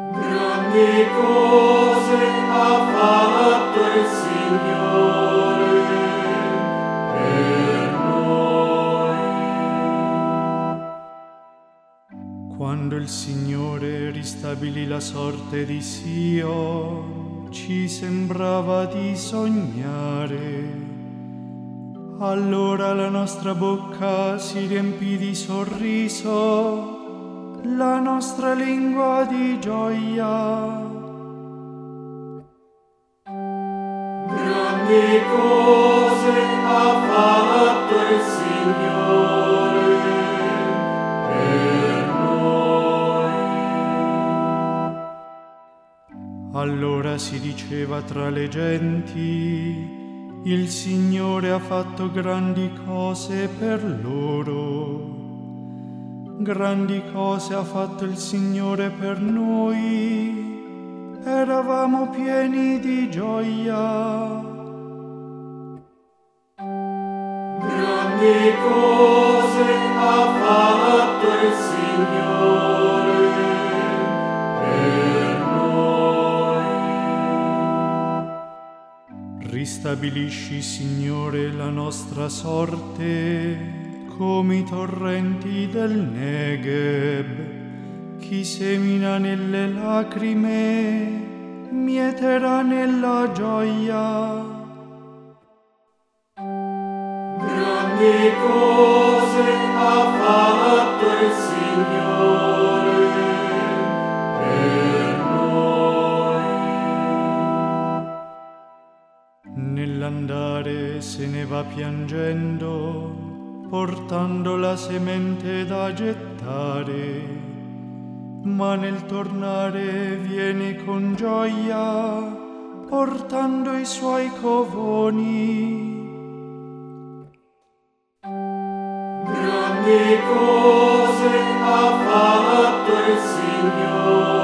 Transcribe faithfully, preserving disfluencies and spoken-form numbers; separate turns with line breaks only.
Grandi cose ha fatto il Signore per noi.
Quando il Signore ristabilì la sorte di Sion, ci sembrava di sognare. Allora la nostra bocca si riempì di sorriso, la nostra lingua di gioia.
Grandi cose ha fatto il Signore per noi.
Allora si diceva tra le genti: il Signore ha fatto grandi cose per loro. Grandi cose ha fatto il Signore per noi. Eravamo pieni di gioia.
Grandi cose ha fatto il Signore per noi.
Ristabilisci, Signore, la nostra sorte come i torrenti del Negev. Chi semina nelle lacrime mieterà nella gioia.
Grandi cose ha fatto il Signore per noi.
Nell'andare se ne va piangendo, portando la semente da gettare, ma nel tornare viene con gioia, portando i suoi covoni.
Grandi cose ha fatto il Signore